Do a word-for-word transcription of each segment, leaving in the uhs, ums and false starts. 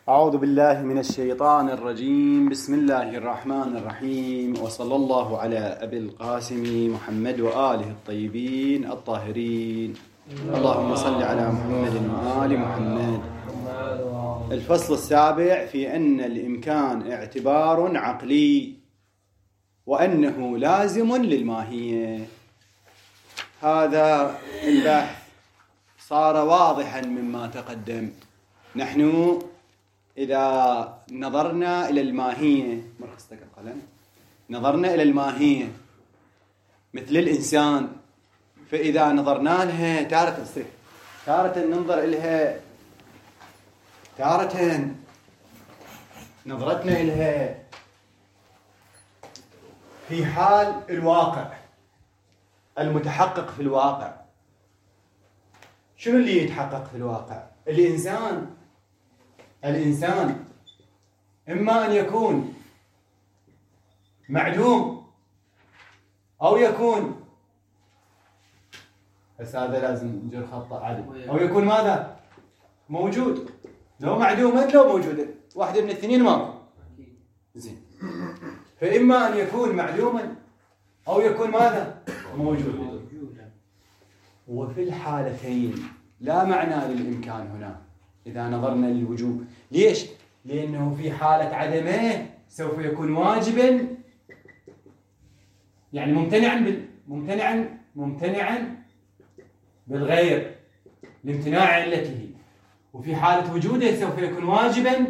أعوذ بالله من الشيطان الرجيم. بسم الله الرحمن الرحيم، وصلى الله على أبي القاسم محمد وآله الطيبين الطاهرين. اللهم صل على محمد وآل محمد. الفصل السابع في أن الإمكان اعتبار عقلي وأنه لازم للماهية. هذا البحث صار واضحا مما تقدم. نحن إذا نظرنا إلى الماهية، مرخصتك القلم، نظرنا إلى الماهية مثل الإنسان، فإذا نظرنا لها تارة تصير تارة ننظر إليها، تارة نظرتنا إليها في حال الواقع المتحقق في الواقع. شنو اللي يتحقق في الواقع؟ الإنسان الإنسان إما أن يكون معدوم أو يكون، بس هذا لازم نجر خطأ عدل، أو يكون ماذا؟ موجود. لو معدوما لو موجودا، واحدة من الاثنين ماكو. زين، فإما أن يكون معدوما أو يكون ماذا؟ موجودا. وفي الحالتين لا معنى للإمكان هنا إذا نظرنا للوجوب. ليش؟ لأنه في حالة عدمه سوف يكون واجبا، يعني ممتنعا بال... ممتنعا ممتنعا بالغير لامتناع علته، وفي حالة وجوده سوف يكون واجبا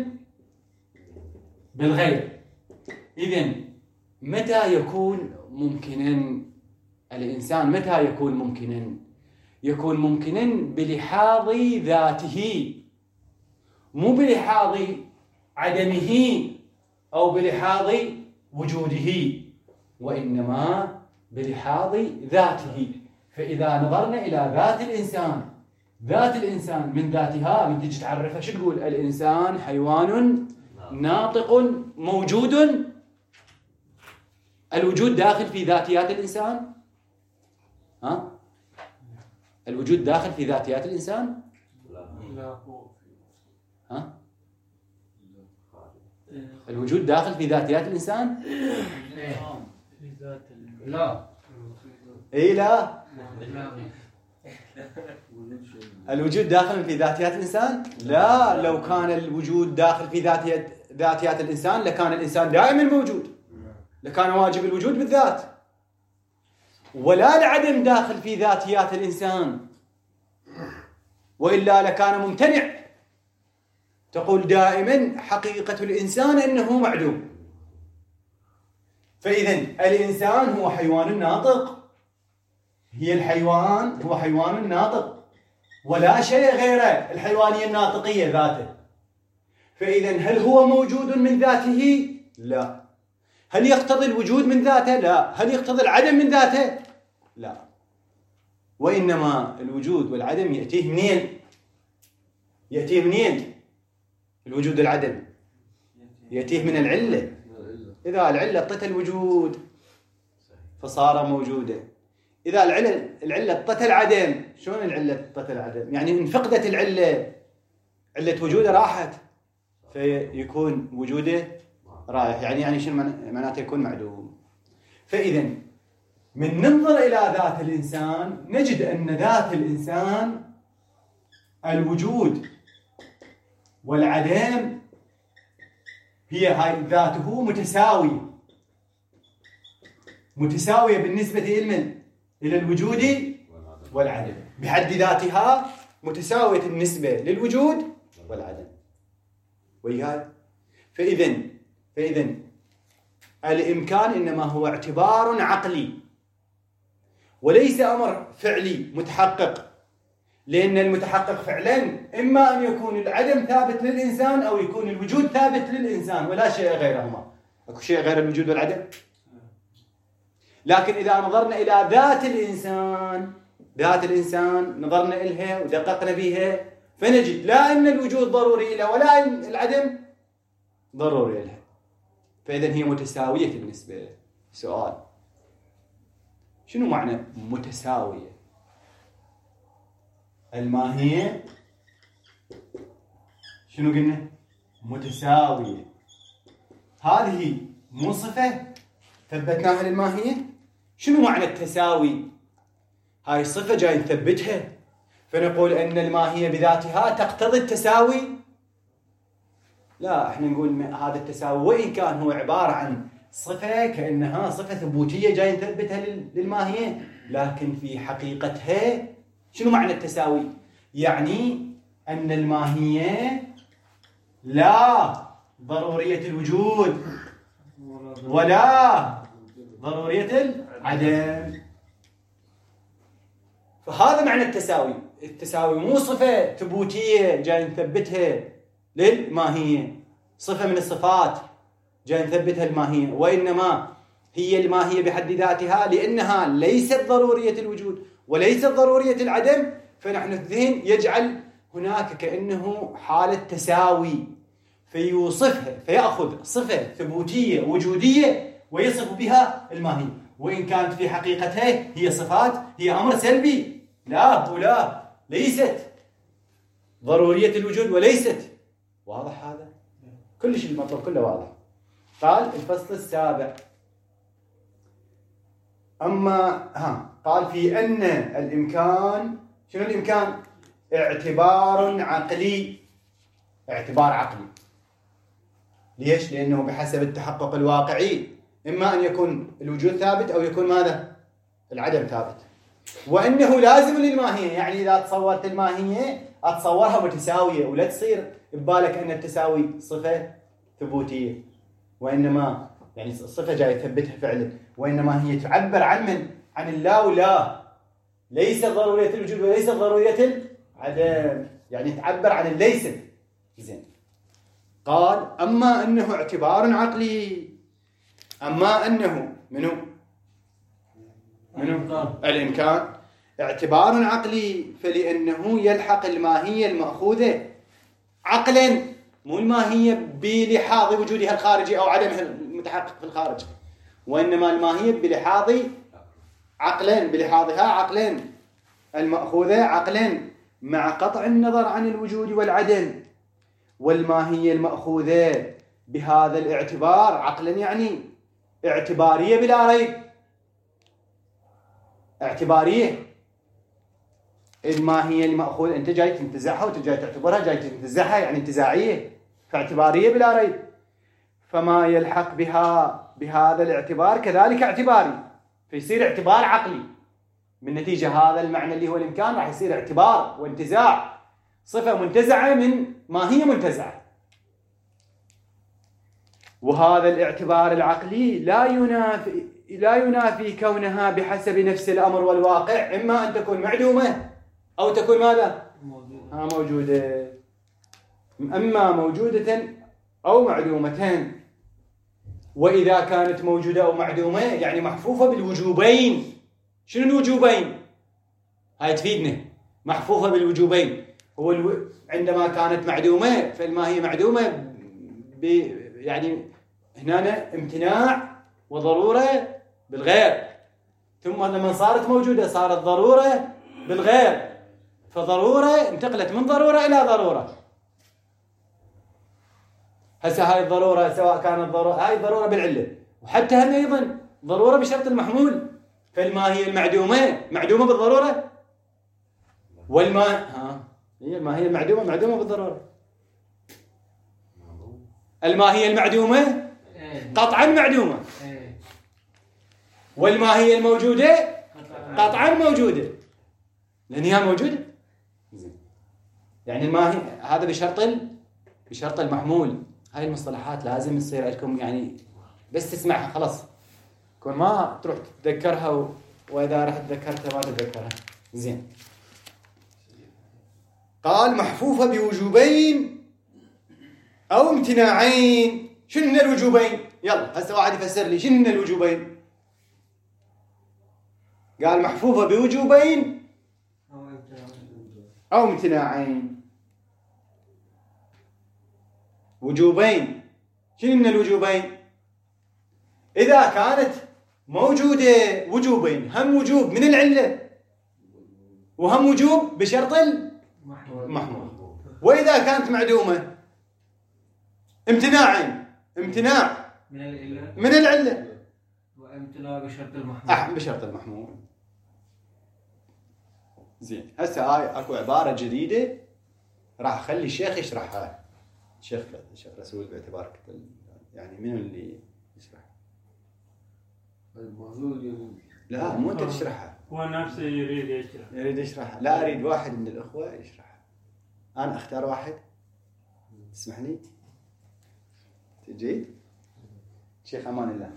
بالغير. إذن متى يكون ممكنا الإنسان؟ متى يكون ممكنا؟ يكون ممكنا بلحاظ ذاته، مو بلحاظ عدمه أو بلحاظ وجوده، وإنما بلحاظ ذاته. فإذا نظرنا إلى ذات الإنسان، ذات الإنسان من ذاتها، من تجي تعرفها شو تقول؟ الإنسان حيوان ناطق موجود. الوجود داخل في ذاتيات الإنسان؟ ها؟ الوجود داخل في ذاتيات الإنسان؟ لا. ها؟ الوجود داخل في ذاتيات الإنسان؟ لا. إيه لا. الوجود داخل في ذاتيات الإنسان؟ لا. لو كان الوجود داخل في ذاتيات ذاتيات الإنسان لكان الإنسان دائما موجود، لكان واجب الوجود بالذات. ولا العدم داخل في ذاتيات الإنسان، وإلا لكان ممتنع. تقول دائما حقيقة الإنسان أنه معدوم. فإذن الإنسان هو حيوان ناطق، هي الحيوان هو حيوان ناطق ولا شيء غيره، الحيوانية الناطقية ذاته. فإذن هل هو موجود من ذاته؟ لا. هل يقتضي الوجود من ذاته؟ لا. هل يقتضي العدم من ذاته؟ لا. وإنما الوجود والعدم يأتيه منين؟ يأتيه منين؟ الوجود والعدم يأتيه من العلة. إذا العلة اعطت الوجود فصار موجودا. إذا العلة العلة اعطت العدم، شلون العلة اعطت العدم؟ يعني إن فقدت العلة، علة وجوده راحت، فيكون وجوده رايح. يعني يعني شنو معناته؟ يكون معدوم. فإذا من ننظر إلى ذات الإنسان نجد أن ذات الإنسان الوجود والعدم هي هاي ذاته متساوية متساوية بالنسبة إلى إلى الوجود والعدم، بحد ذاتها متساوية النسبة للوجود والعدم. وياي؟ فإذن فإذن الإمكان إنما هو اعتبار عقلي وليس أمر فعلي متحقق، لأن المتحقق فعلا إما أن يكون العدم ثابت للإنسان أو يكون الوجود ثابت للإنسان، ولا شيء غيرهما. أكو شيء غير الوجود والعدم؟ لكن إذا نظرنا إلى ذات الإنسان، ذات الإنسان نظرنا إليها ودققنا بها، فنجد لا أن الوجود ضروري لها ولا أن العدم ضروري لها. فإذن هي متساوية بالنسبة. سؤال: شنو معنى متساوية؟ الماهية شنو قلنا؟ متساوية. هذه مو صفة ثبتناها للماهية. شنو معنى التساوي؟ هاي الصفة جاي نثبتها، فنقول أن الماهية بذاتها تقتضي التساوي؟ لا، احنا نقول هذا التساوي وإن كان هو عبارة عن صفة كأنها صفة ثبوتية جاي نثبتها للماهية، لكن في حقيقتها شنو معنى التساوي؟ يعني أن الماهية لا ضرورية الوجود ولا ضرورية العدم. فهذا معنى التساوي. التساوي مو صفة ثبوتية جاي نثبتها للماهية، صفة من الصفات جاي نثبتها الماهية، وإنما هي الماهية بحد ذاتها لأنها ليست ضرورية الوجود وليست ضرورية العدم، فنحن الذهن يجعل هناك كأنه حالة تساوي فيوصفها، فيأخذ صفة ثبوتية وجودية ويصف بها الماهية، وإن كانت في حقيقتها هي صفات، هي أمر سلبي. لا ولا ليست ضرورية الوجود وليست. واضح هذا؟ كل شيء المطلوب كله واضح. قال الفصل السابع أما ها قال في أن الإمكان، شنو الإمكان؟ اعتبار عقلي. اعتبار عقلي. ليش؟ لأنه بحسب التحقق الواقعي إما أن يكون الوجود ثابت أو يكون ماذا؟ العدم ثابت. وأنه لازم للماهية، يعني إذا تصورت الماهية أتصورها متساوية، ولا تصير ببالك أن التساوي صفة ثبوتية، وإنما يعني الصفة جاي يثبتها فعلا، وإنما هي تعبر عن من؟ عن اللا ولا، ليس ضرورية الوجود وليس ضرورية العدم، يعني تعبر عن الليس. زين. قال أما أنه اعتبار عقلي، أما أنه منو؟ منو؟ الإمكان اعتبار عقلي، فلأنه يلحق الماهية المأخوذة عقلا، مو الماهية بلحاظ وجودها الخارجي أو عدمها المتحقق في الخارج، وإنما الماهية بلحاظ عقلا، بلحاظها عقلا، المأخوذة عقلا مع قطع النظر عن الوجود والعدم. والماهية المأخوذة بهذا الاعتبار عقلا يعني اعتبارية بلا ريب. اعتبارية. الماهية المأخوذة أنت جاي تنتزعها وتجاي تعتبرها، جاي تنتزعها يعني انتزاعية، فاعتبارية بلا ريب. فما يلحق بها بهذا الاعتبار كذلك اعتباري، فيصير اعتبار عقلي. من نتيجة هذا المعنى اللي هو الإمكان راح يصير اعتبار وانتزاع، صفة منتزعة من ماهية منتزعة. وهذا الاعتبار العقلي لا ينافي لا ينافي كونها بحسب نفس الأمر والواقع، إما أن تكون معدومة أو تكون ماذا؟ موجودة. موجودة. أما موجودة أو معدومة. وإذا كانت موجودة أو معدومة يعني محفوفة بالوجوبين. شنو الوجوبين؟ هاي تفيدنا. محفوفة بالوجوبين. هو الو... عندما كانت معدومة فالما هي معدومة ب... يعني هنا امتناع وضرورة بالغير، ثم لما صارت موجودة صارت ضرورة بالغير، فضرورة انتقلت من ضرورة إلى ضرورة. هسه هاي الضرورة سواء كانت ضرورة، هاي ضرورة بالعلة، وحتى هم أيضا ضرورة بشرط المحمول. فالما هي المعدومة معدومة بالضرورة، والما ها هي ما هي المعدومة معدومة بالضرورة. الما هي المعدومة قطعا معدومة، والما هي الموجودة قطعا موجودة، لأنها موجودة. يعني الما هي هذا بشرط بشرط المحمول. هاي المصطلحات لازم تصير لكم يعني بس تسمعها خلاص، كون ما تروح تتذكرها و... وإذا راح تذكرتها ما تتذكرها. زين. قال محفوفة بوجوبين أو امتناعين. شنو الوجوبين؟ يلا هسه واحد يفسر لي شنو الوجوبين. قال محفوفة بوجوبين أو امتناعين. وجوبين. شنو الوجوبين؟ إذا كانت موجودة وجوبين، هم وجوب من العلة وهم وجوب بشرط المحمول. وإذا كانت معدومة امتناعين، امتناع من العلة من العلة وامتناع بشرط المحمول. أح بشرط المحمول. زين، هسه هاي اكو عبارة جديدة راح اخلي الشيخ يشرحها. الشيخ الشيخ رسول باعتبارك يعني منو اللي يشرح؟ الموجود. لا مو انت تشرحها، هو نفسه يريد يشرح. يريد يشرحها. لا اريد واحد من الاخوة يشرحها. انا اختار واحد، تسمح لي؟ تجي؟ شيخ امان الله.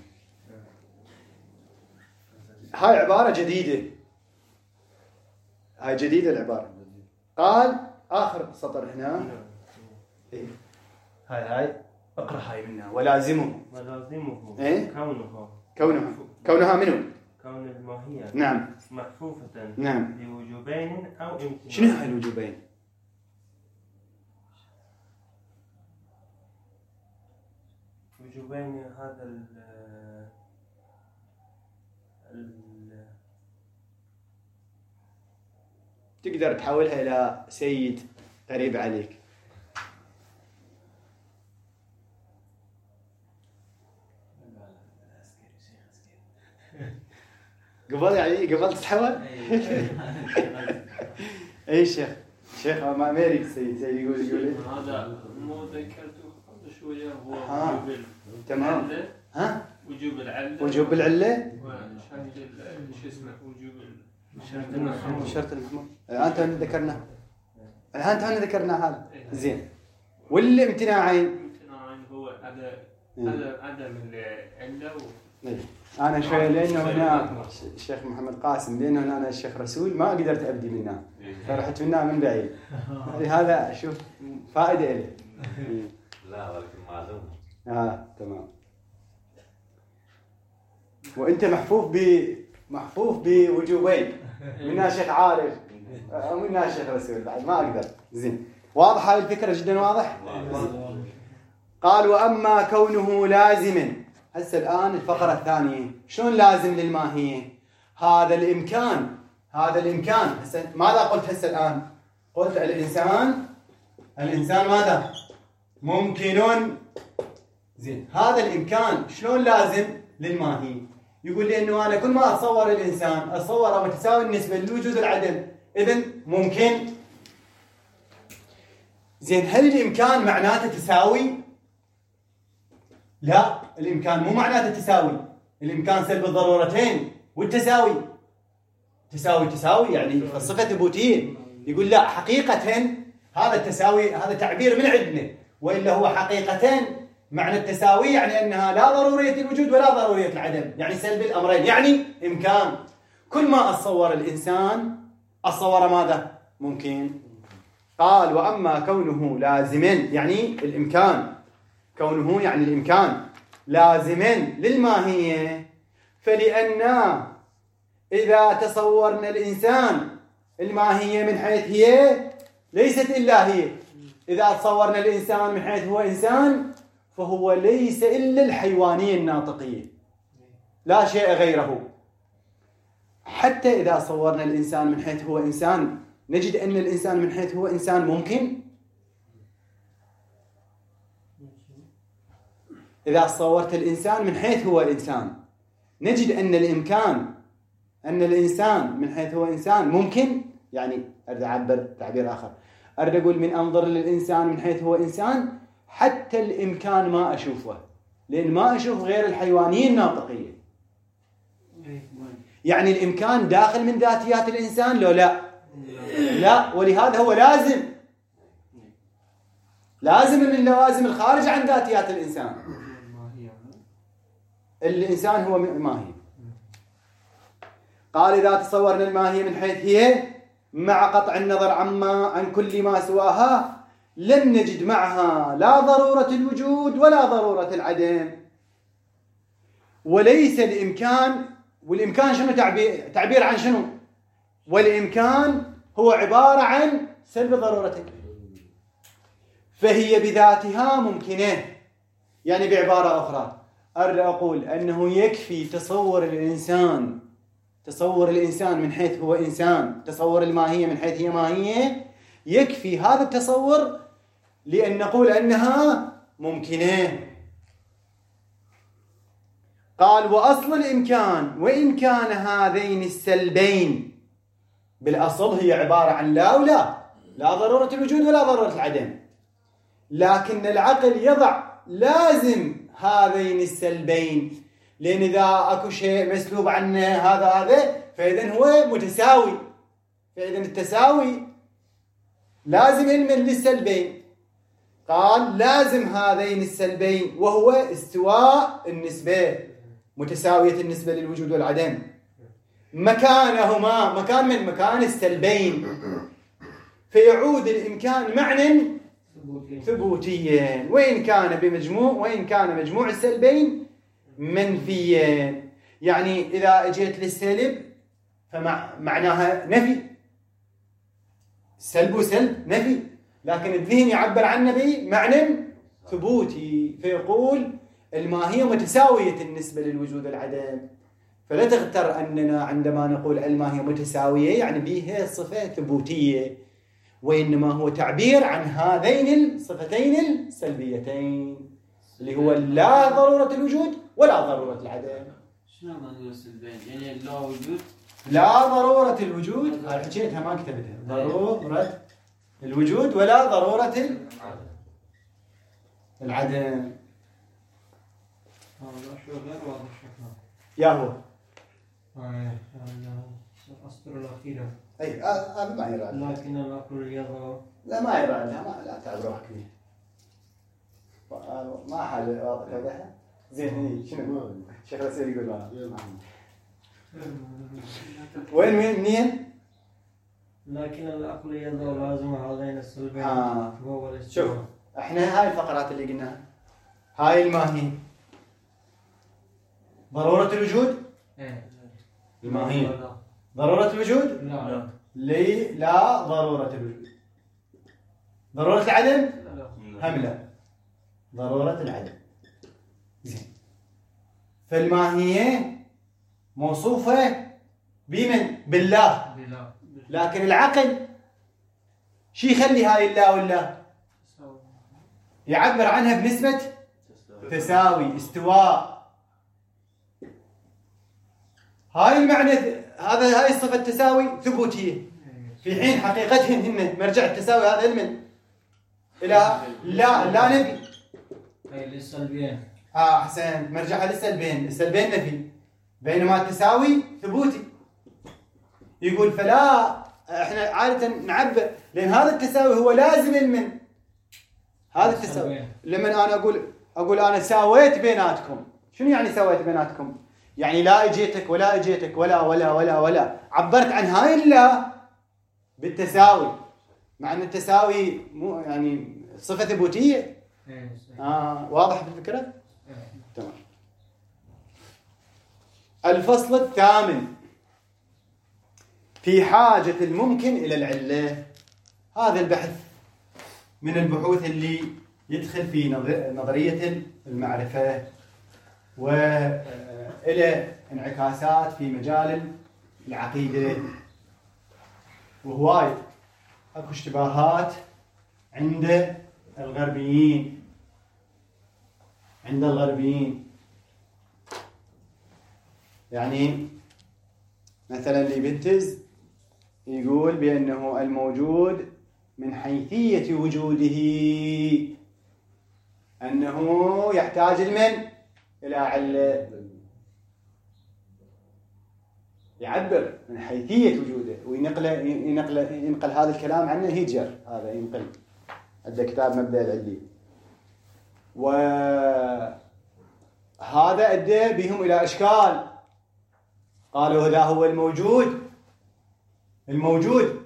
هاي عبارة جديدة، هاي جديدة العبارة. قال آخر سطر هنا، إيه؟ هاي هاي اقرأ هاي منها. ولازمه ولازمه إيه؟ كونه كونها كونها منو؟ كون الماهية نعم محفوفة نعم. بوجوبين أو امتناع. شنو هاي الوجوبين؟ وجوبين هذا ال ال تقدر تحولها إلى سيد قريب عليك. قبل يعني قبل تتحول؟ اي شيخ شيخ ما ميري سيد سيد يقول يقول هذا مو ذكرته قبل شويه هو آه. وجوب تمام. العلة. ها؟ وجوب العله وجوب العلة؟ وشهد ال- شو اسمه وجوب شرط المحمول. شرط المحمول. الآن تونا ذكرنا الآن تونا ذكرنا هذا. زين. والامتناعين؟ الامتناعين هو عدم عدم عدم العله و... أنا شوية لأنه هنا الشيخ محمد قاسم، لأنه هنا أنا الشيخ رسول ما قدرت أبدي منه، فرحت منه من بعيد. هذا شوف فائدة له. لا ولكن معلوم. آه تمام. وأنت محفوف ب محفوف بوجوبين، منها شيخ عارف ومنها شيخ رسول بعد ما أقدر. زين، واضح هاي الفكرة جدا واضح؟ قال وأما كونه لازما. هسه الآن الفقرة الثانية، شلون لازم للماهية؟ هذا الإمكان، هذا الإمكان. هسه ماذا قلت هسه الآن؟ قلت الإنسان الإنسان ماذا؟ ممكن. زين، هذا الإمكان شلون لازم للماهية؟ يقول لي إنه أنا كل ما أتصور الإنسان أتصوره متساوي النسبة لوجود العدم، إذن ممكن. زين، هل الإمكان معناته تساوي؟ لا، الإمكان مو معناته تساوي. الإمكان سلب الضرورتين والتساوي. تساوي تساوي يعني فلسفة ثبوتية. يقول لا، حقيقة هذا التساوي هذا تعبير من عندنا، وإلا هو حقيقة معنى التساوي يعني أنها لا ضرورية الوجود ولا ضرورية العدم، يعني سلب الأمرين، يعني إمكان. كل ما أتصور الإنسان أتصور ماذا؟ ممكن. قال وأما كونه لازما يعني الإمكان، كونه يعني الإمكان لازما للماهية، فلأن إذا تصورنا الإنسان الماهية من حيث هي ليست إلا هي، إذا تصورنا الإنسان من حيث هو إنسان فهو ليس إلا الحيوانية الناطقية، لا شيء غيره. حتى إذا صورنا الإنسان من حيث هو إنسان نجد أن الإنسان من حيث هو إنسان ممكن. إذا صورت الإنسان من حيث هو إنسان نجد أن الإمكان أن الإنسان من حيث هو إنسان ممكن. يعني أريد أعبر تعبير آخر، أريد أقول من أنظر للإنسان من حيث هو إنسان حتى الإمكان ما أشوفه، لأن ما أشوف غير الحيوانية الناطقية. يعني الإمكان داخل من ذاتيات الإنسان لو لا؟ لا، ولهذا هو لازم لازم من لوازم الخارج عن ذاتيات الإنسان. الإنسان هو ماهي. قال إذا تصورنا الماهية من حيث هي مع قطع النظر عما عن كل ما سواها لم نجد معها لا ضرورة الوجود ولا ضرورة العدم. وليس الإمكان، والإمكان شنو تعبير؟ تعبير عن شنو؟ والإمكان هو عبارة عن سلب ضرورته، فهي بذاتها ممكنة. يعني بعبارة أخرى أريد أقول أنه يكفي تصور الإنسان تصور الإنسان من حيث هو إنسان، تصور الماهية من حيث هي ماهية، يكفي هذا التصور لأن نقول أنها ممكنة. قال وأصل الإمكان وإن كان هذين السلبين، بالأصل هي عبارة عن لا ولا، لا ضرورة الوجود ولا ضرورة العدم، لكن العقل يضع لازم هذين السلبين، لأن إذا أكو شيء مسلوب عنه هذا هذا فإذن هو متساوي، فإذن التساوي لازم علما للسلبين. قال لازم هذين السلبين وهو استواء النسبة، متساوية النسبة للوجود والعدم، مكانهما مكان من مكان السلبين، فيعود الإمكان معنى ثبوتيا وإن كان بمجموع وإن كان مجموع السلبين منفيا. يعني إذا اجيت للسلب فمعناها نفي، سلب وسلب نفي، لكن الذهن يعبر عنه بمعنى ثبوتي، فيقول الماهية متساوية النسبة للوجود والعدم. فلا تغتر أننا عندما نقول الماهية متساوية يعني بها صفة ثبوتية، وإنما هو تعبير عن هذين الصفتين السلبيتين اللي هو لا ضرورة الوجود ولا ضرورة العدم. شنو معنى السلبين؟ يعني لا وجود لا ضرورة الوجود، هاي حكيتها ما كتبتها، ضرورة الوجود ولا ضرورة العدم. هذا شو غير واضح شكله. يا هو هاي الأسطر الأخيرة. اي هذا ما يراد، لكن العقل يضع. لا ما يراد، ما لا تعب روحك فيه، ما حاجة واضحة. زين شنو؟ شيخ رسول يقول لا. وين وين منين؟ لكن العقل يضع لازم هذين السلبين آه. وهو الاستواء. شوف احنا هاي الفقرات اللي قلناها، هاي الماهية ضرورة الوجود، إيه. الماهية ضرورة الوجود، لا لي لا ضرورة الوجود، ضرورة العدم لا. هم لا ضرورة العدم. زين، فالماهية موصوفة بمن؟ بالله، بلا. لكن العقل شي يخلي هاي الله والله يعبر عنها بنسبة تساوي، استواء. هاي المعنى، هذا هاي الصفة التساوي ثبوتية، في حين حقيقتهم هن مرجع التساوي هذا علم إلى لا لا نبي. هي للسلبين. اه احسن، مرجعها للسلبين، السلبين نفي، بينما التساوي ثبوتي. يقول فلا، احنا عادة نعبر لان هذا التساوي هو لازم من هذا التساوي. لما انا اقول اقول انا ساويت بيناتكم، شنو يعني سويت بيناتكم؟ يعني لا اجيتك ولا اجيتك ولا ولا ولا ولا، عبرت عن هاي الله بالتساوي، مع ان التساوي مو يعني صفة ثبوتية. اه واضح الفكرة؟ تمام. الفصل الثامن في حاجة الممكن إلى العلة. هذا البحث من البحوث اللي يدخل في نظرية المعرفة وإلى انعكاسات في مجال العقيدة، وهواي اكو اشتباهات عند الغربيين عند الغربيين يعني مثلا ليبنتز يقول بأنه الموجود من حيثية وجوده أنه يحتاج المن إلى علة، يعبر من حيثية وجوده وينقل ينقل ينقل هذا الكلام عنه هيجر، هذا ينقل عنده كتاب مبدأ العلي، وهذا أدى بهم إلى إشكال. قالوا هذا هو الموجود الموجود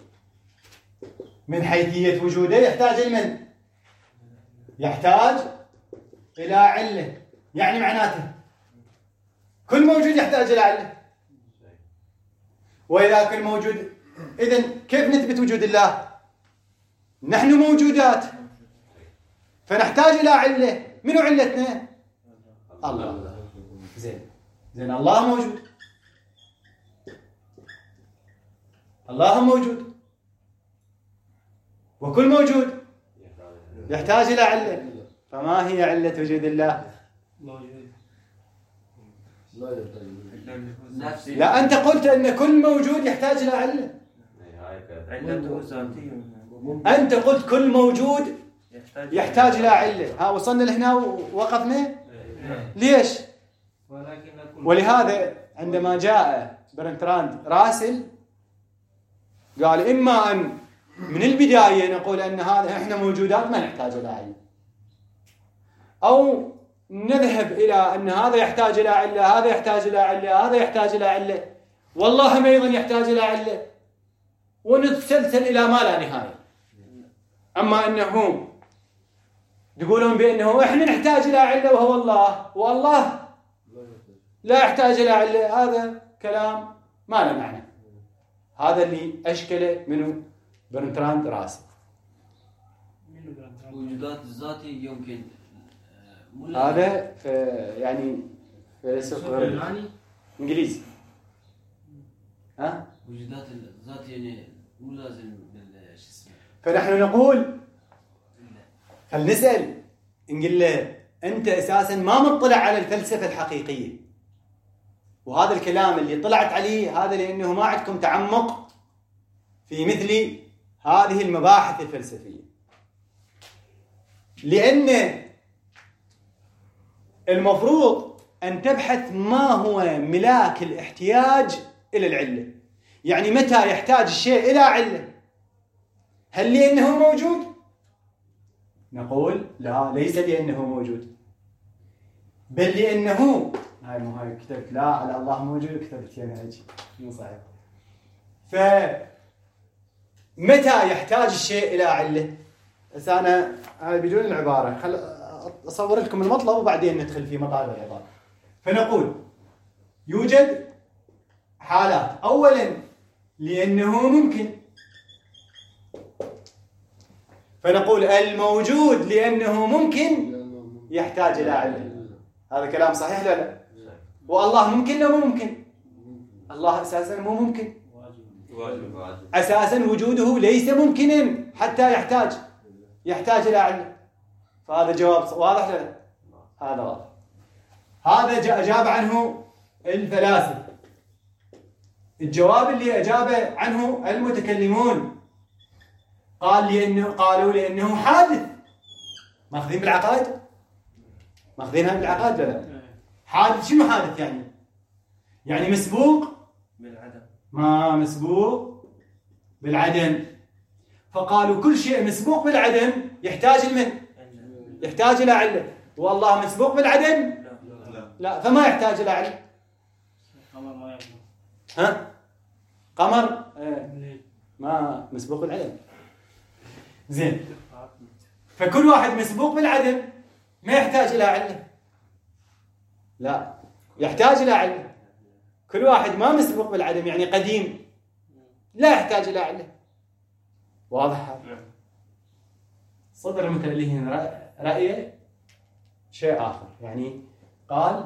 من حيثية وجوده يحتاج المن يحتاج إلى علة، يعني معناته كل موجود يحتاج إلى علة. وإذا كل موجود، إذن كيف نثبت وجود الله؟ نحن موجودات فنحتاج إلى علة. منو علتنا؟ الله. زين زين الله موجود، الله موجود، وكل موجود يحتاج إلى علة. فما هي علة وجود الله؟ موجود. نفس لا أنت قلت أن كل موجود يحتاج إلى علة. علته ذاتية. أنت قلت كل موجود يحتاج يحتاج إلى علة. ها وصلنا لهنا ووقفنا. ليش؟ ولكن كل ولهذا عندما جاء برنتراند راسل قال إما أن من البداية نقول أن هذا إحنا موجودات ما نحتاج إلى علة، أو نذهب إلى أن هذا يحتاج إلى علة، هذا يحتاج إلى علة، هذا يحتاج إلى علة، والله أيضا يحتاج إلى علة، ونتسلسل إلى ما لا نهاية. أما أنه يقولون بأنه إحنا نحتاج إلى علة وهو الله، والله لا يحتاج إلى علة، هذا كلام ما له معنى. هذا اللي أشكله منه برنتراند راسل. وجودات الذاتي يمكن هذا يعني فيلسوف يعني إنجليزي. ها؟ وجودات الذاتي يعني مو لازم شو اسمه. فنحن نقول خل نسأل نقول له أنت أساسا ما مطلع على الفلسفة الحقيقية، وهذا الكلام اللي طلعت عليه هذا لأنه ما عندكم تعمق في مثل هذه المباحث الفلسفية، لأن المفروض أن تبحث ما هو ملاك الاحتياج إلى العلة. يعني متى يحتاج الشيء إلى علة؟ هل لأنه موجود؟ نقول لا، ليس لأنه موجود، بل لأنه هاي مو هاي كتبت لا على الله موجود كتبت هنا هيك مو صحيح. فمتى يحتاج الشيء إلى علة؟ بس أنا هاي بدون العبارة، خل أصور لكم المطلب وبعدين ندخل في مطالب العبارة. فنقول يوجد حالات، أولا لأنه ممكن، فنقول الموجود لأنه ممكن يحتاج إلى علة. هذا كلام صحيح لا لا؟ والله ممكن لا مو ممكن؟ الله أساسا مو ممكن، أساسا وجوده ليس ممكنا حتى يحتاج يحتاج إلى علة. فهذا جواب واضح لا لا؟ هذا واضح. هذا أجاب عنه الفلاسفة. الجواب اللي أجاب عنه المتكلمون قال لأنه قالوا لأنه حادث. ماخذين بالعقائد؟ ماخذينها بالعقائد لا لا؟ حادث شنو حادث يعني؟ يعني مسبوق بالعدم. ما مسبوق بالعدم. فقالوا كل شيء مسبوق بالعدم يحتاج لمن؟ يحتاج إلى علة. والله مسبوق بالعدم؟ لا. لا، فما يحتاج إلى علة. قمر ما يبدو. ها؟ قمر آه. ما مسبوق بالعدم. زين. فكل واحد مسبوق بالعدم ما يحتاج إلى علة. لا، يحتاج إلى علة. كل واحد ما مسبوق بالعدم يعني قديم لا يحتاج إلى علة. واضح هذا؟ صدر المتألهين رأيه شيء آخر، يعني قال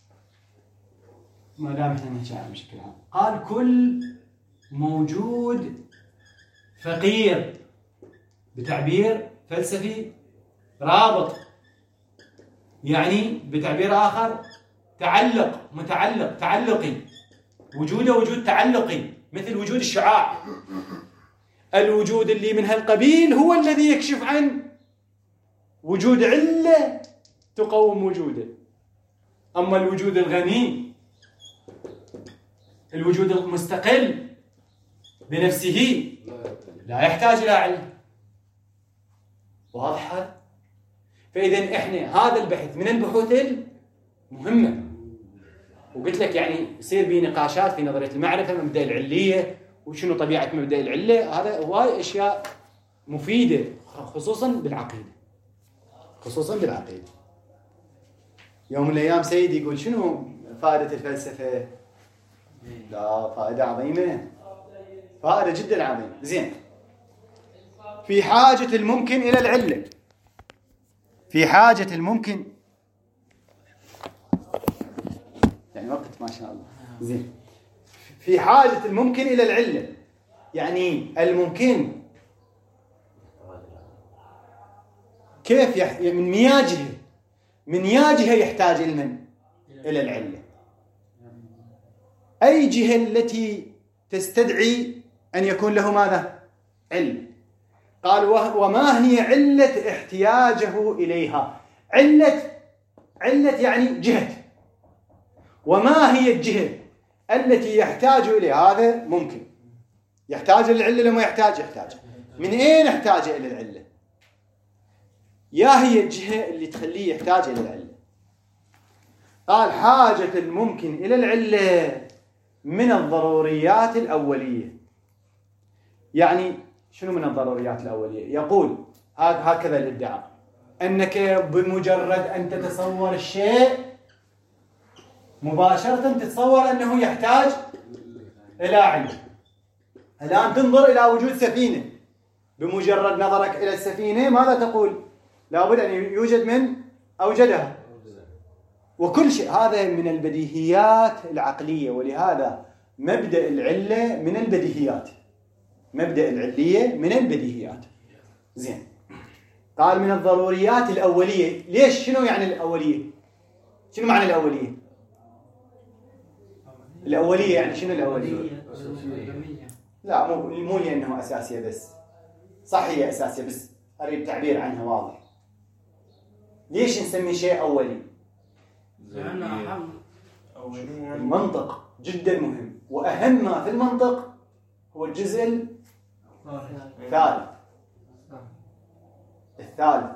ما دام احنا نحكي عن بشكل عام، قال كل موجود فقير بتعبير فلسفي رابط، يعني بتعبير آخر تعلق متعلق تعلقي، وجوده وجود تعلقي مثل وجود الشعاع. الوجود اللي من هالقبيل هو الذي يكشف عن وجود علة تقوم وجوده. أما الوجود الغني، الوجود المستقل بنفسه لا يحتاج إلى علة. واضح هذا؟ فإذا إحنا هذا البحث من البحوث المهمة، وقلت لك يعني يصير بي نقاشات في نظرية المعرفة، مبدأ العلية وشنو طبيعة مبدأ العلة. هذا هواي أشياء مفيدة خصوصا بالعقيدة، خصوصا بالعقيدة. يوم من الأيام سيدي يقول شنو فائدة الفلسفة؟ لا، فائدة عظيمة، فائدة جدا عظيمة. زين، في حاجة الممكن إلى العلة، في حاجة الممكن يعني وقت ما شاء الله. زين، في حاجة الممكن إلى العلة، يعني الممكن كيف يح... من مياه جهة من يا جهة يحتاج إلى من؟ إلى العلة. أي جهة التي تستدعي أن يكون له ماذا؟ علة. قال وما هي علة احتياجه إليها؟ علة علة يعني جهة. وما هي الجهة التي يحتاج إليها؟ هذا ممكن يحتاج للعلة لما يحتاج يحتاج من أين يحتاج إلى العلة؟ يا هي الجهة اللي تخليه يحتاج إلى العلة؟ قال حاجة الممكن إلى العلة من الضروريات الأولية. يعني شنو من الضروريات الأولية؟ يقول هكذا الادعاء أنك بمجرد أن تتصور الشيء مباشرة تتصور أنه يحتاج إلى علة. الآن تنظر إلى وجود سفينة، بمجرد نظرك إلى السفينة ماذا تقول؟ لابد أن يوجد من أوجدها، وكل شيء هذا من البديهيات العقلية. ولهذا مبدأ العلة من البديهيات، مبدأ العلية من البديهيات. زين، قال من الضروريات الأولية. ليش؟ شنو يعني الأولية؟ شنو معنى الأولية؟ الأولية يعني شنو الأولية؟ لا، مو مو لأنه أساسية بس، صح هي أساسية بس أريد تعبير عنها واضح. ليش نسمي شيء أولي؟ لأنه أهم. المنطق جدا مهم، وأهم ما في المنطق هو الجزء الثالث. الثالث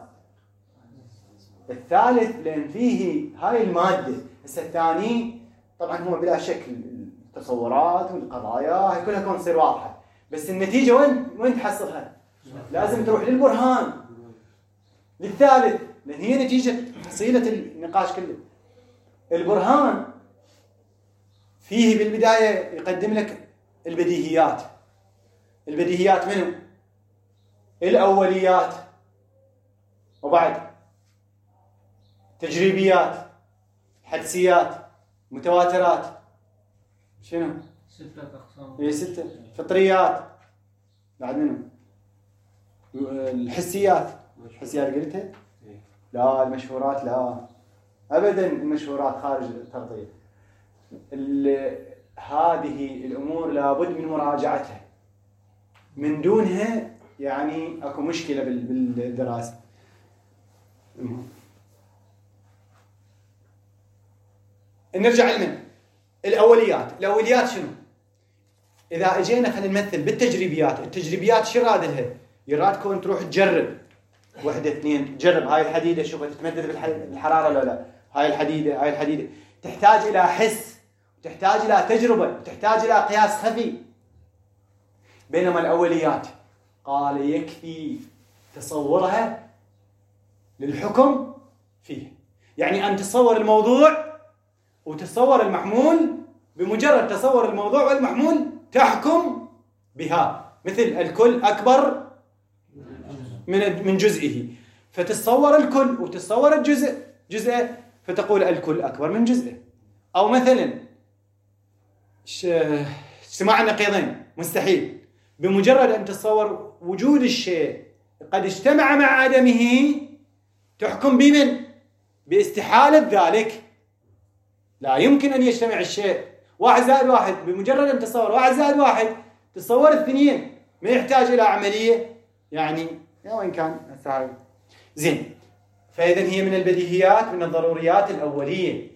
الثالث لأن فيه هاي المادة. هسه الثاني طبعا هو بلا شك التصورات والقضايا هاي كلها كون تصير واضحة، بس النتيجة وين وين تحصلها؟ لازم تروح للبرهان، للثالث، لأن هي نتيجة حصيلة النقاش كله. البرهان فيه بالبداية يقدم لك البديهيات. البديهيات منه؟ الأوليات، وبعد تجريبيات، حدسيات، متواترات، شنو؟ ستة أقسام. هي ستة. فطريات، بعد منه؟ الحسيات. الحسيات قلتها؟ لا، المشهورات لا أبدا، المشهورات خارج التغطية. هذه الأمور لابد من مراجعتها، من دونها يعني أكو مشكلة بالدراسة. نرجع لمن؟ الأوليات. الأوليات شنو؟ إذا أجينا خلينا نمثل بالتجريبيات. التجريبيات شو يراد لها؟ يراد كون تروح تجرب واحدة اثنين، تجرب هاي الحديدة شوفها تتمدد بالحرارة ولا لا، هاي الحديدة هاي الحديدة تحتاج إلى حس، تحتاج إلى تجربة، تحتاج إلى قياس خفي. بينما الأوليات قال يكفي تصورها للحكم فيه. يعني أن تصور الموضوع وتصور المحمول، بمجرد تصور الموضوع والمحمول تحكم بها. مثل الكل أكبر من من جزئه، فتتصور الكل وتتصور الجزء جزءه فتقول الكل أكبر من جزئه. أو مثلا اجتماع النقيضين مستحيل، بمجرد أن تتصور وجود الشيء قد اجتمع مع عدمه تحكم بمن؟ باستحالة ذلك. لا يمكن أن يجتمع الشيء واحد زائد واحد، بمجرد أن تتصور واحد زائد واحد تتصور الاثنين، ما يحتاج إلى عملية يعني يا وين كان الثاني. زين، فإذا هي من البديهيات، من الضروريات الأولية.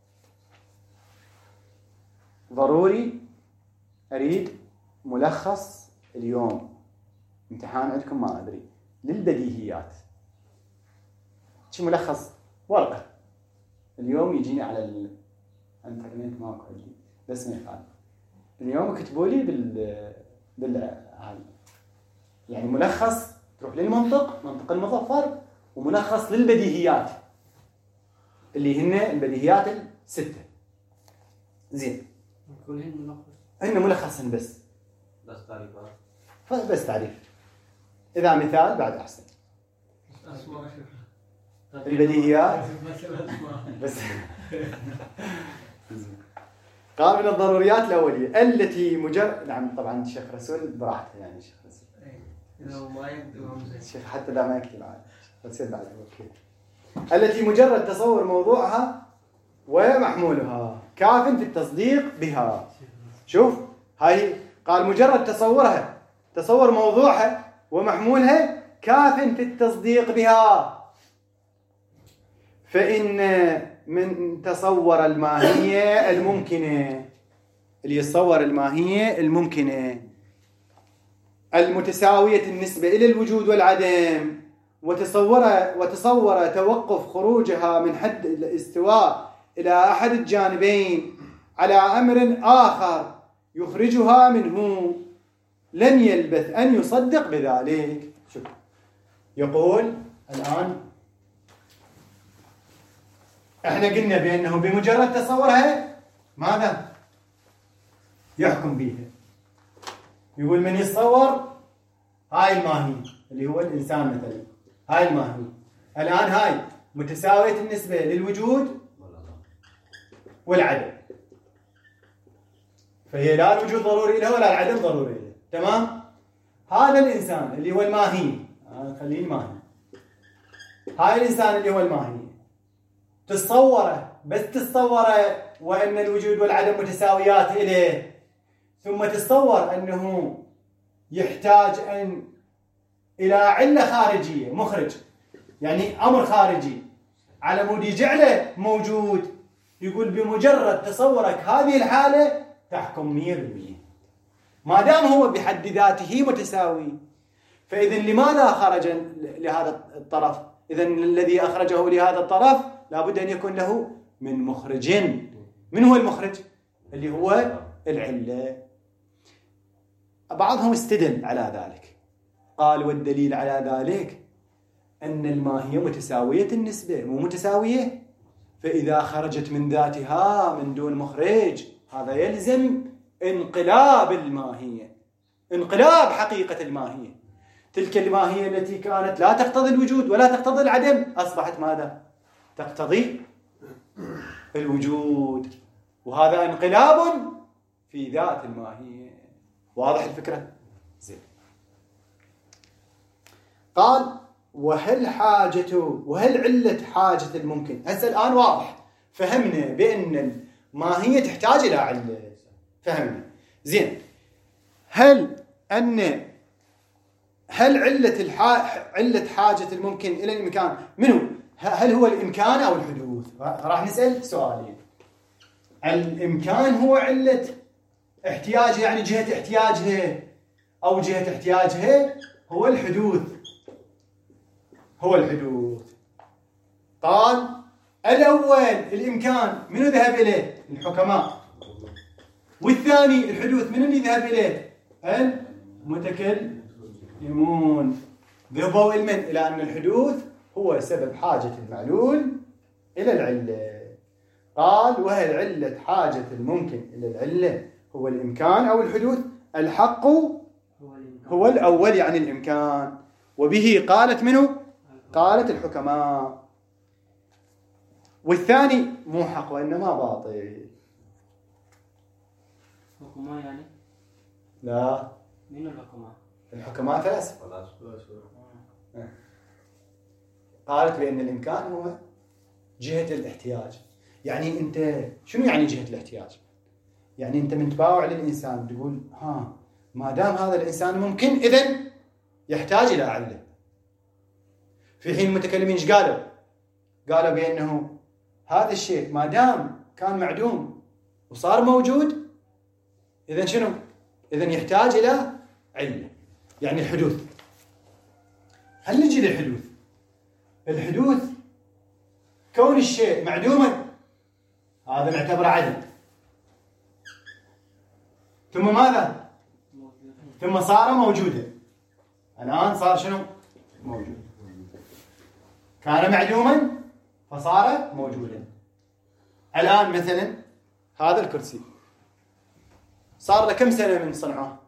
ضروري أريد ملخص اليوم، امتحان عندكم ما أدري، للبديهيات. شو ملخص؟ ورقة اليوم يجيني على الانترنت ماكو عندي بس ما يخالف. اليوم كتبوا لي بال بال يعني ملخص تروح للمنطق، منطق المظفر، وملخص للبديهيات اللي هن البديهيات الستة. زين، كلهن ملخص. هن ملخصهن بس بس تعريفات. بس تعريف. إذا مثال بعد أحسن. أسماء البديهيات بس. قال من الضروريات الأولية التي مجرد، نعم طبعا الشيخ رسول براحته، يعني الشيخ رسول إذا ما يكتب همزة الشيخ حتى لا ما يكتب عاد تصير بعد أوكي. التي مجرد تصور موضوعها ومحمولها كاف في التصديق بها. شوف هاي قال مجرد تصورها، تصور موضوعها ومحمولها كاف في التصديق بها. فإن من تصور الماهية الممكنة، اللي يتصور الماهية الممكنة المتساوية النسبة إلى الوجود والعدم، وتصور وتصور توقف خروجها من حد الاستواء إلى أحد الجانبين على أمر آخر يخرجها منه، لن يلبث أن يصدق بذلك. شوف يقول الآن احنا قلنا بأنه بمجرد تصورها ماذا يحكم بها. يقول من يتصور هاي الماهية اللي هو الإنسان مثلا، هاي الماهية الآن هاي متساوية النسبة للوجود والعدم، فهي لا الوجود ضروري لها ولا العدم ضروري لها. تمام؟ هذا الإنسان اللي هو الماهية، خليه الماهية، هاي الإنسان اللي هو الماهية تتصوره، بس تتصوره وأن الوجود والعدم متساويات إليه، ثم تتصور أنه يحتاج أن إلى علة خارجية، مخرج، يعني أمر خارجي على مود يجعله موجود. يقول بمجرد تصورك هذه الحالة تحكم مية بالمية ما دام هو بحد ذاته متساوي. فإذن لماذا خرج لهذا الطرف؟ إذن الذي أخرجه لهذا الطرف لابد أن يكون له من مخرج. من هو المخرج؟ اللي هو العلة. بعضهم استدل على ذلك، قال والدليل على ذلك أن الماهية متساوية النسبة، مو متساوية، فإذا خرجت من ذاتها من دون مخرج هذا يلزم انقلاب الماهية، انقلاب حقيقة الماهية. تلك الماهية التي كانت لا تقتضي الوجود ولا تقتضي العدم أصبحت ماذا؟ تقتضي الوجود، وهذا انقلاب في ذات الماهية. واضح الفكرة؟ زين. قال وهل حاجة وهل علة حاجة الممكن. هسه الآن واضح، فهمنا بأن الماهية تحتاج إلى علة، فهمنا. زين، هل أن هل علة الح... علة حاجة الممكن إلى الإمكان منه؟ هل هو الإمكان أو الحدوث؟ راح نسأل سؤالين. الإمكان هو علة احتياجها، يعني جهة احتياجها، أو جهة احتياجها هو الحدوث، هو الحدوث. قال الأول الإمكان منو ذهب إليه؟ الحكماء. والثاني الحدوث منو اللي ذهب إليه؟ المتكلمون. ذهبوا علما إلى أن الحدوث هو سبب حاجة المعلول إلى العلة. قال وهل علة حاجة الممكن إلى العلة هو الإمكان أو الحدوث؟ الحق هو الأول، يعني الإمكان، وبه قالت منه؟ قالت الحكماء. والثاني مو حق وإنما باطل. حكماء يعني؟ لا. مين الحكماء؟ الحكماء ثلاث. قالت بأن الإمكان هو جهة الاحتياج. يعني أنت شنو يعني جهة الاحتياج؟ يعني أنت من تباوع للإنسان تقول ها ما دام هذا الإنسان ممكن إذن يحتاج إلى علة. في حين المتكلمين ايش قالوا؟ قالوا بأنه هذا الشيء ما دام كان معدوم وصار موجود إذن شنو؟ إذن يحتاج إلى علة، يعني الحدوث. خلينا نجي للحدوث. الحدوث كون الشيء معدوما هذا نعتبره عدم، ثم ماذا؟ ثم صار موجودا. الآن صار شنو؟ موجود. كان معدوما فصار موجودا. الآن مثلا هذا الكرسي صار له كم سنة من صنعه؟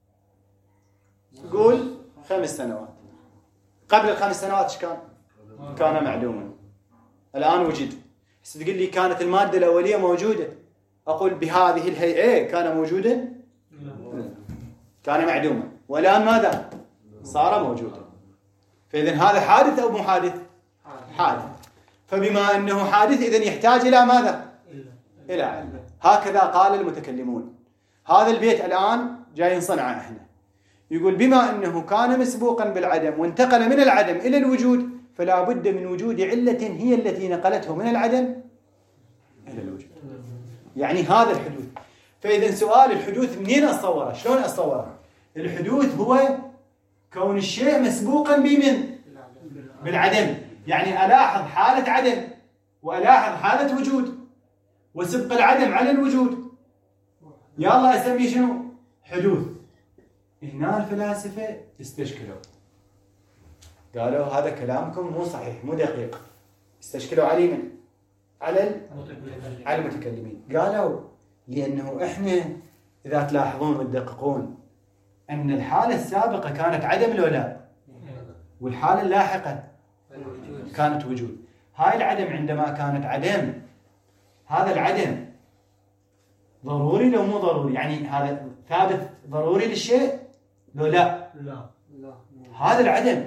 قول خمس سنوات. قبل الخمس سنوات ايش كان؟ كان معدوما. الآن وجد. بس تقول لي كانت المادة الأولية موجودة، أقول بهذه الهيئة كان موجودا؟ كان معدوما. والآن ماذا؟ صار موجودا. فإذا هذا حادث أو مو حادث؟ حادث. فبما أنه حادث إذن يحتاج إلى ماذا؟ إلى علة. هكذا قال المتكلمون. هذا البيت الآن جاي نصنعه احنا. يقول بما أنه كان مسبوقا بالعدم وانتقل من العدم إلى الوجود فلا بد من وجود علة هي التي نقلته من العدم إلى الوجود. يعني هذا الحدوث. فإذا سؤال الحدوث منين أصوره؟ شلون أصوره؟ الحدوث هو كون الشيء مسبوقا بمن؟ بالعدم. يعني ألاحظ حالة عدم وألاحظ حالة وجود وسبق العدم على الوجود، يلا أسميه شنو؟ حدوث. هنا الفلاسفة استشكلوا، قالوا هذا كلامكم مو صحيح مو دقيق. استشكلوا على من؟ على على المتكلمين. قالوا لأنه إحنا إذا تلاحظون وتدققون أن الحالة السابقة كانت عدم لو لا، والحالة اللاحقة كانت وجود. هاي العدم عندما كانت عدم، هذا العدم ضروري لو مو ضروري؟ يعني هذا ثابت ضروري للشيء لو لا؟ لا لا. هذا العدم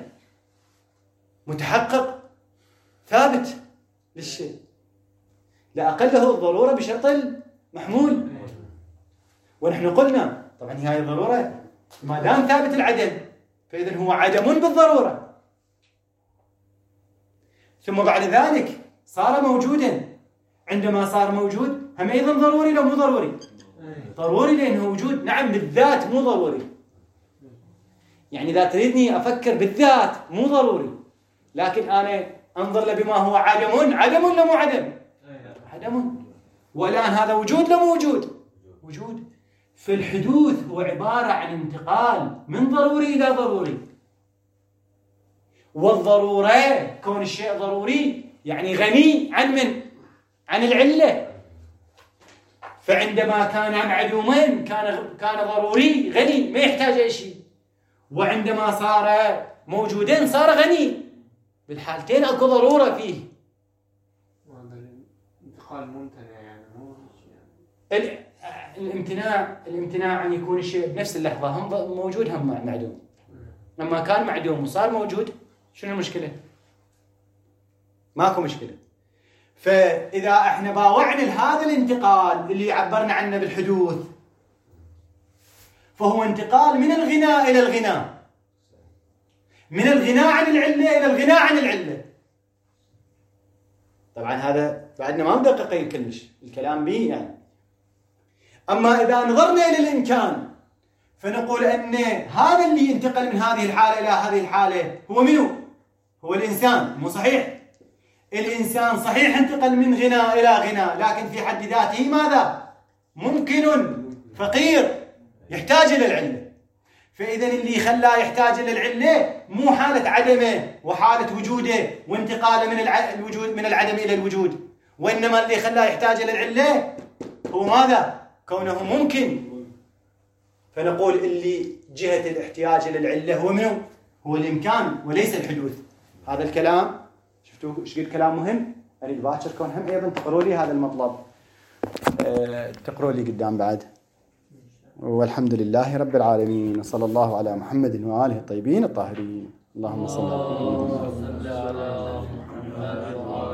متحقق ثابت للشيء، لا أقله الضرورة بشرط المحمول. ونحن قلنا طبعا هاي الضرورة ما دام ثابت العدم فإذن هو عدم بالضرورة. ثم بعد ذلك صار موجودا. عندما صار موجود هم أيضا ضروري لو مو ضروري؟ ضروري لأنه وجود نعم بالذات مو ضروري. يعني إذا تريدني أفكر بالذات مو ضروري، لكن أنا أنظر له بما هو عدم. عدم ولا مو عدم؟ عدم. والآن هذا وجود لو مو وجود؟ وجود. فالحدوث هو عبارة عن انتقال من ضروري إلى ضروري. والضرورة كون الشيء ضروري يعني غني عن من؟ عن العلة. فعندما كان معدوما كان كان ضروري غني ما يحتاج أي شيء، وعندما صار موجودا صار غني. بالحالتين اكو ضرورة فيه. انتقال ممتنع يعني مو يعني. الامتناع الامتناع أن يكون الشيء بنفس اللحظة هم موجود هم معدوم. لما كان معدوم وصار موجود شنو المشكلة؟ ماكو مشكلة. فإذا احنا باوعنا هذا الانتقال اللي عبرنا عنه بالحدوث فهو انتقال من الغناء إلى الغناء، من الغناء عن العلة إلى الغناء عن العلة. طبعا هذا بعدنا ما مدققين كلش الكلام به يعني. أما إذا نظرنا إلى الإمكان فنقول أن هذا اللي ينتقل من هذه الحالة إلى هذه الحالة هو منو؟ هو الإنسان. مو صحيح؟ الإنسان صحيح انتقل من غناء إلى غناء، لكن في حد ذاته ماذا؟ ممكن فقير يحتاج إلى العلة. فإذا اللي خلاه يحتاج إلى العلة مو حالة عدمه وحالة وجوده وانتقاله من الوجود من العدم إلى الوجود، وإنما اللي خلاه يحتاج إلى العلة هو ماذا؟ كونه ممكن. فنقول اللي جهة الاحتياج إلى العلة هو منه؟ هو الإمكان وليس الحدوث. هذا الكلام شفتوا ايش قد كلام مهم. اريد باكر كون هم ايضا تقروا لي هذا المطلب، أه تقروا لي قدام بعد. والحمد لله رب العالمين، صلى الله على محمد واله الطيبين الطاهرين. اللهم صل على محمد.